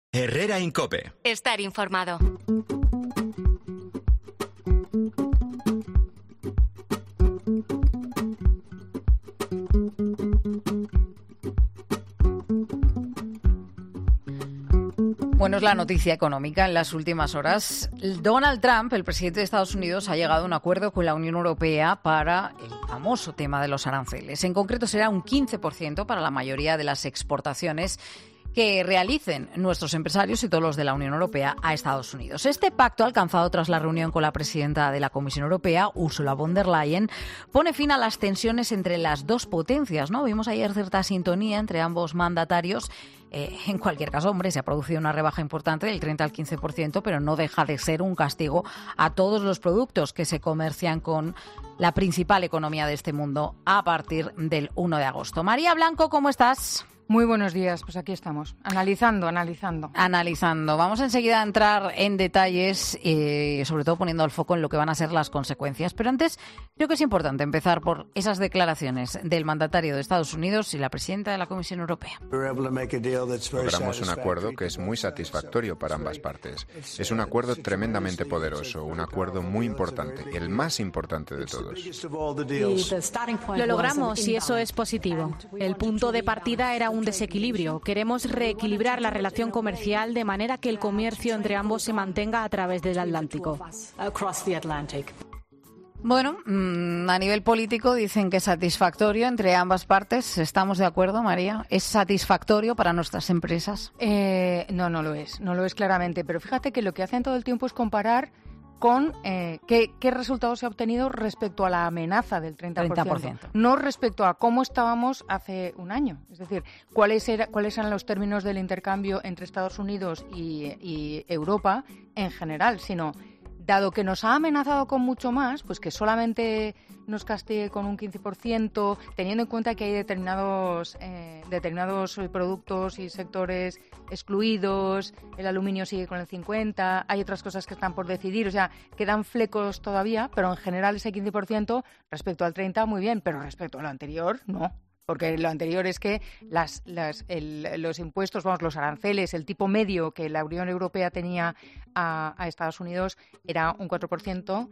Herrera en COPE. Estar informado. Bueno, es la noticia económica en las últimas horas. Donald Trump, el presidente de Estados Unidos, ha llegado a un acuerdo con la Unión Europea para el famoso tema de los aranceles. En concreto, será un 15% para la mayoría de las exportaciones que realicen nuestros empresarios y todos los de la Unión Europea a Estados Unidos. Este pacto, alcanzado tras la reunión con la presidenta de la Comisión Europea, Ursula von der Leyen, pone fin a las tensiones entre las dos potencias, ¿no? Vimos ayer cierta sintonía entre ambos mandatarios. En cualquier caso, hombre, se ha producido una rebaja importante del 30 al 15%, pero no deja de ser un castigo a todos los productos que se comercian con la principal economía de este mundo a partir del 1 de agosto. María Blanco, ¿cómo estás? Muy buenos días, pues aquí estamos, analizando. Vamos enseguida a entrar en detalles, sobre todo poniendo el foco en lo que van a ser las consecuencias. Pero antes, creo que es importante empezar por esas declaraciones del mandatario de Estados Unidos y la presidenta de la Comisión Europea. Logramos un acuerdo que es muy satisfactorio para ambas partes. Es un acuerdo tremendamente poderoso, un acuerdo muy importante, el más importante de todos. Lo logramos y eso es positivo. El punto de partida era un desequilibrio. Queremos reequilibrar la relación comercial de manera que el comercio entre ambos se mantenga a través del Atlántico. Bueno, a nivel político dicen que es satisfactorio entre ambas partes. ¿Estamos de acuerdo, María? ¿Es satisfactorio para nuestras empresas? No lo es claramente. Pero fíjate que lo que hacen todo el tiempo es comparar con qué resultados se ha obtenido respecto a la amenaza del 30%, no respecto a cómo estábamos hace un año. Es decir, cuáles eran los términos del intercambio entre Estados Unidos y Europa en general, sino dado que nos ha amenazado con mucho más, pues que solamente nos castigue con un 15%, teniendo en cuenta que hay determinados productos y sectores excluidos, el aluminio sigue con el 50%, hay otras cosas que están por decidir, o sea, quedan flecos todavía, pero en general ese 15% respecto al 30% muy bien, pero respecto a lo anterior, no. Porque lo anterior es que los impuestos, los aranceles, el tipo medio que la Unión Europea tenía a Estados Unidos era un 4%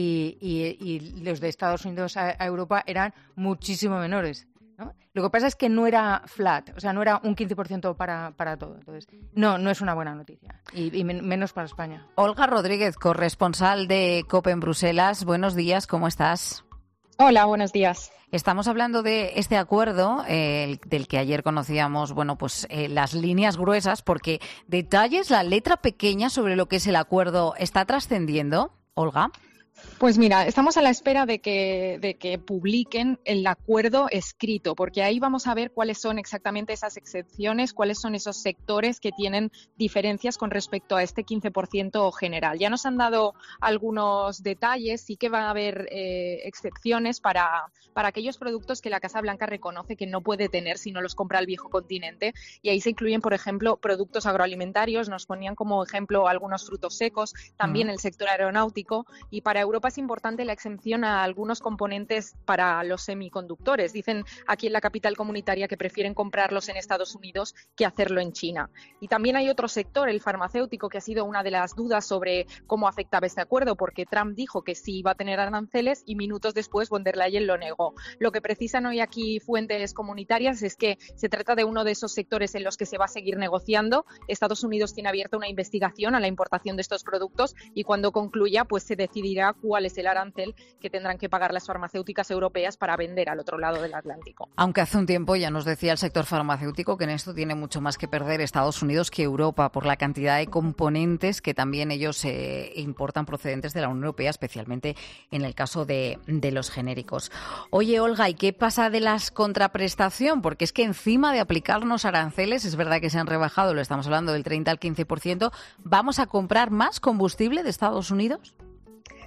y los de Estados Unidos a Europa eran muchísimo menores, ¿no? Lo que pasa es que no era flat, o sea, no era un 15% para todo. Entonces, no es una buena noticia y menos para España. Olga Rodríguez, corresponsal de COPE en Bruselas. Buenos días, ¿cómo estás? Hola, buenos días. Estamos hablando de este acuerdo del que ayer conocíamos, las líneas gruesas, porque detalles, la letra pequeña sobre lo que es el acuerdo, ¿está trascendiendo, Olga? Pues mira, estamos a la espera de que publiquen el acuerdo escrito, porque ahí vamos a ver cuáles son exactamente esas excepciones, cuáles son esos sectores que tienen diferencias con respecto a este 15% general. Ya nos han dado algunos detalles, sí que va a haber excepciones para aquellos productos que la Casa Blanca reconoce que no puede tener si no los compra el viejo continente, y ahí se incluyen, por ejemplo, productos agroalimentarios, nos ponían como ejemplo algunos frutos secos, también el sector aeronáutico, y para Europa es importante la exención a algunos componentes para los semiconductores. Dicen aquí en la capital comunitaria que prefieren comprarlos en Estados Unidos que hacerlo en China. Y también hay otro sector, el farmacéutico, que ha sido una de las dudas sobre cómo afectaba este acuerdo, porque Trump dijo que sí iba a tener aranceles y minutos después von der Leyen lo negó. Lo que precisan hoy aquí fuentes comunitarias es que se trata de uno de esos sectores en los que se va a seguir negociando. Estados Unidos tiene abierta una investigación a la importación de estos productos y cuando concluya, pues se decidirá cuál es el arancel que tendrán que pagar las farmacéuticas europeas para vender al otro lado del Atlántico. Aunque hace un tiempo ya nos decía el sector farmacéutico que en esto tiene mucho más que perder Estados Unidos que Europa por la cantidad de componentes que también ellos importan procedentes de la Unión Europea, especialmente en el caso de los genéricos. Oye, Olga, ¿y qué pasa de las contraprestación? Porque es que encima de aplicarnos aranceles, es verdad que se han rebajado, lo estamos hablando del 30 al 15%, ¿vamos a comprar más combustible de Estados Unidos?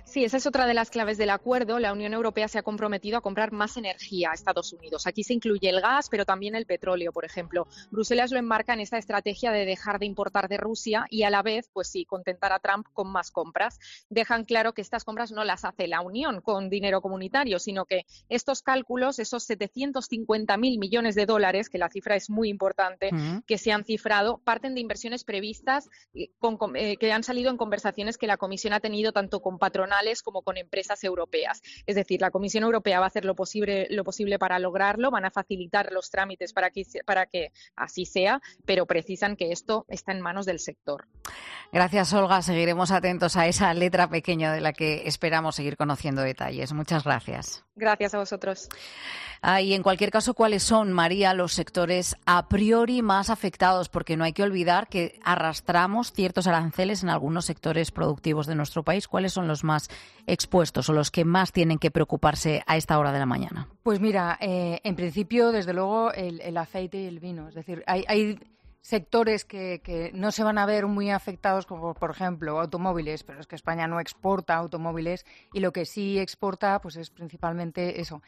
Sí, esa es otra de las claves del acuerdo. La Unión Europea se ha comprometido a comprar más energía a Estados Unidos. Aquí se incluye el gas, pero también el petróleo, por ejemplo. Bruselas lo enmarca en esta estrategia de dejar de importar de Rusia y a la vez, pues sí, contentar a Trump con más compras. Dejan claro que estas compras no las hace la Unión con dinero comunitario, sino que estos cálculos, esos 750.000 millones de dólares, que la cifra es muy importante, que se han cifrado, parten de inversiones previstas que han salido en conversaciones que la Comisión ha tenido tanto con patronales como con empresas europeas. Es decir, la Comisión Europea va a hacer lo posible para lograrlo, van a facilitar los trámites para que así sea, pero precisan que esto está en manos del sector. Gracias, Olga. Seguiremos atentos a esa letra pequeña de la que esperamos seguir conociendo detalles. Muchas gracias. Gracias a vosotros. Y en cualquier caso, ¿cuáles son, María, los sectores a priori más afectados? Porque no hay que olvidar que arrastramos ciertos aranceles en algunos sectores productivos de nuestro país. ¿Cuáles son los más expuestos o los que más tienen que preocuparse a esta hora de la mañana? Pues mira, en principio, desde luego, el aceite y el vino. Es decir, hay sectores que no se van a ver muy afectados, como por ejemplo automóviles, pero es que España no exporta automóviles y lo que sí exporta pues es principalmente eso,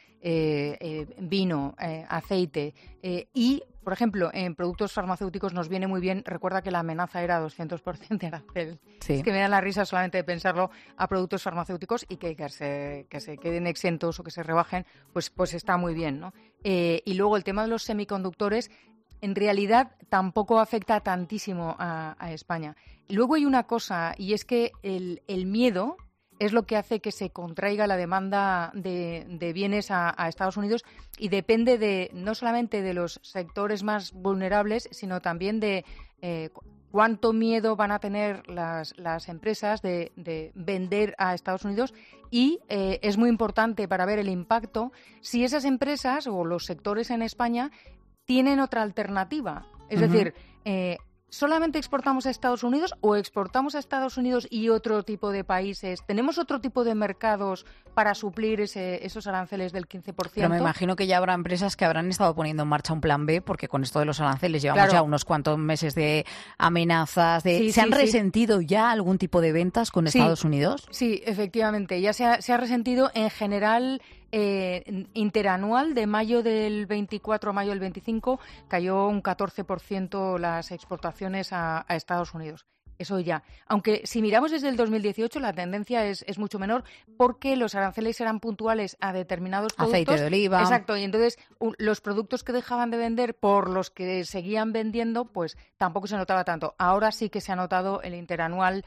vino, aceite y, por ejemplo, en productos farmacéuticos nos viene muy bien. Recuerda que la amenaza era 200% de arancel. Sí. Es que me da la risa solamente de pensarlo a productos farmacéuticos y que se queden exentos o que se rebajen, pues está muy bien, ¿no? Y luego el tema de los semiconductores en realidad tampoco afecta tantísimo a España. Luego hay una cosa, y es que el miedo es lo que hace que se contraiga la demanda de bienes a Estados Unidos y depende no solamente de los sectores más vulnerables, sino también de cuánto miedo van a tener las empresas de vender a Estados Unidos y es muy importante para ver el impacto si esas empresas o los sectores en España tienen otra alternativa. Es decir, ¿solamente exportamos a Estados Unidos o exportamos a Estados Unidos y otro tipo de países? ¿Tenemos otro tipo de mercados para suplir esos aranceles del 15%? Pero me imagino que ya habrá empresas que habrán estado poniendo en marcha un plan B, porque con esto de los aranceles llevamos ya unos cuantos meses de amenazas. ¿Se han resentido ya algún tipo de ventas con Estados Unidos? Sí, efectivamente. Ya se ha resentido en general. Interanual de mayo del 24 a mayo del 25 cayó un 14% las exportaciones a Estados Unidos. Eso ya. Aunque si miramos desde el 2018 la tendencia es mucho menor porque los aranceles eran puntuales a determinados productos. Aceite de oliva. Exacto. Y entonces los productos que dejaban de vender por los que seguían vendiendo, pues tampoco se notaba tanto. Ahora sí que se ha notado el interanual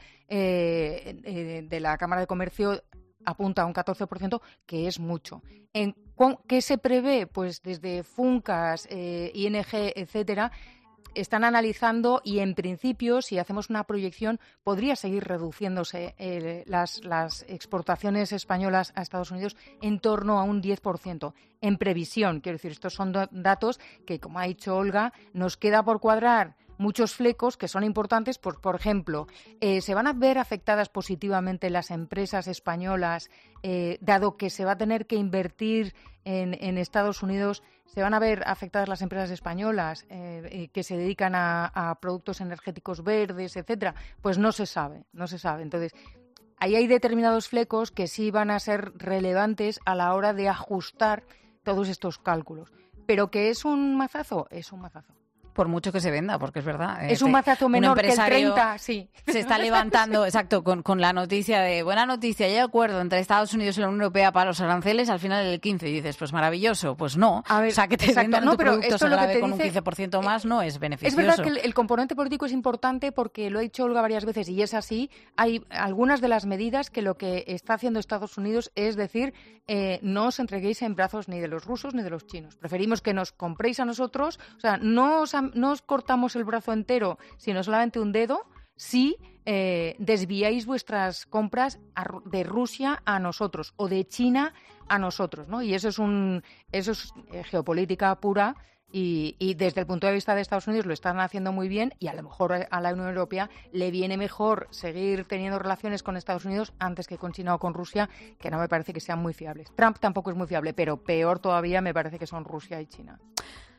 de la Cámara de Comercio apunta a un 14%, que es mucho. ¿Qué se prevé? Pues desde Funcas, ING, etcétera, están analizando y, en principio, si hacemos una proyección, podría seguir reduciéndose las exportaciones españolas a Estados Unidos en torno a un 10%. En previsión, quiero decir, estos son datos que, como ha dicho Olga, nos queda por cuadrar muchos flecos que son importantes. Por ejemplo, se van a ver afectadas positivamente las empresas españolas, dado que se va a tener que invertir en Estados Unidos. Se van a ver afectadas las empresas españolas que se dedican a productos energéticos verdes, etcétera. Pues no se sabe. Entonces, ahí hay determinados flecos que sí van a ser relevantes a la hora de ajustar todos estos cálculos. Pero que es un mazazo, es un mazazo. Por mucho que se venda, porque es verdad. Es un mazazo menor que el 30, sí. Se está levantando, exacto, con la noticia de buena noticia, ya hay acuerdo entre Estados Unidos y la Unión Europea para los aranceles al final del 15. Y dices, pues maravilloso, pues no. A ver, o sea, que te vendan tu producto se grave con un 15% más no es beneficioso. Es verdad que el componente político es importante porque lo ha dicho Olga varias veces y es así. Hay algunas de las medidas que lo que está haciendo Estados Unidos es decir, no os entreguéis en brazos ni de los rusos ni de los chinos. Preferimos que nos compréis a nosotros, o sea, no os cortamos el brazo entero, sino solamente un dedo, si desviáis vuestras compras de Rusia a nosotros o de China a nosotros, ¿no? Y eso es geopolítica pura y desde el punto de vista de Estados Unidos lo están haciendo muy bien y a lo mejor a la Unión Europea le viene mejor seguir teniendo relaciones con Estados Unidos antes que con China o con Rusia, que no me parece que sean muy fiables. Trump tampoco es muy fiable, pero peor todavía me parece que son Rusia y China.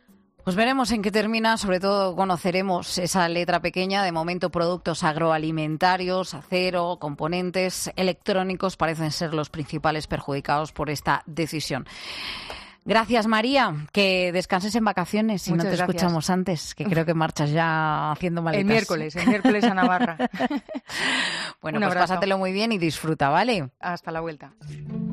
Pues veremos en qué termina, sobre todo conoceremos esa letra pequeña. De momento, productos agroalimentarios, acero, componentes electrónicos parecen ser los principales perjudicados por esta decisión. Gracias, María. Que descanses en vacaciones y no te escuchamos antes, que creo que marchas ya haciendo maletas. El miércoles a Navarra. Bueno, pues pásatelo muy bien y disfruta, ¿vale? Hasta la vuelta.